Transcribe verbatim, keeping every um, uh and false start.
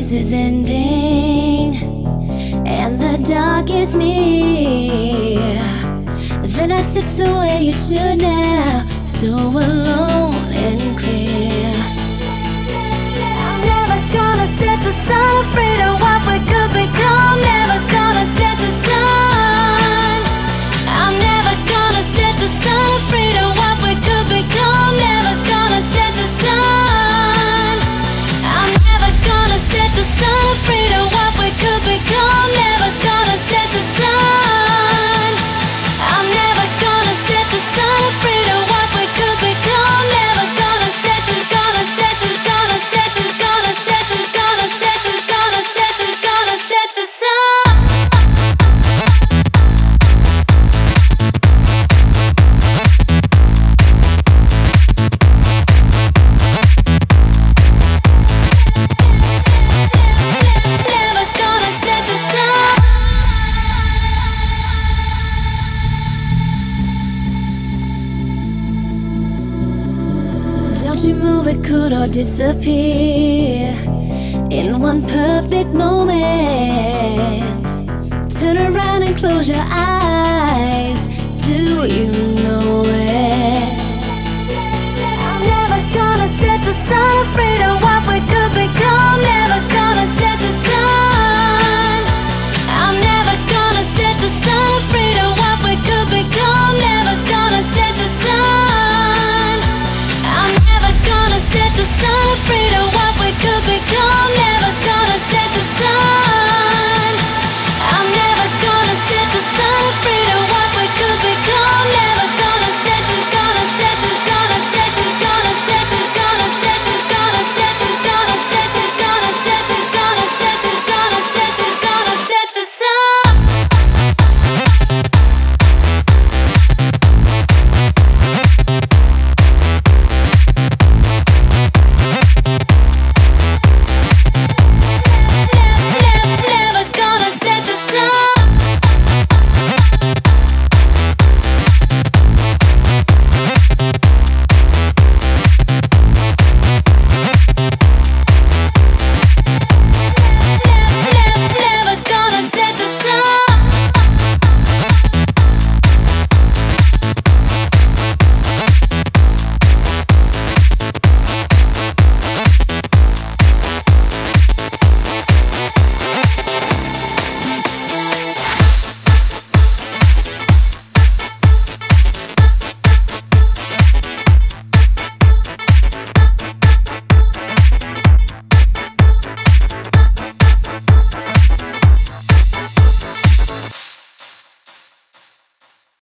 race is ending and the dark is near. The night slips away, it should now, so alone and clear. I'm never gonna set the sun, afraid of what we could become. Never gonna set the sun. I'm never gonna set the sun, afraid of what we could become. Never gonna set the sun. I'm never gonna set the sun, afraid of what we could become. Never gonna set the sun. I'm never gonna set the sun, afraid of what we could become. Never gonna set this, gonna set this, gonna set this, gonna set this, gonna set this, gonna set this, gonna set the sun. Never gonna set the sun. Don't you move, it could all disappear in one perfect moment. Turn around and close your eyes. Do you know it? I'm never gonna set the sun, afraid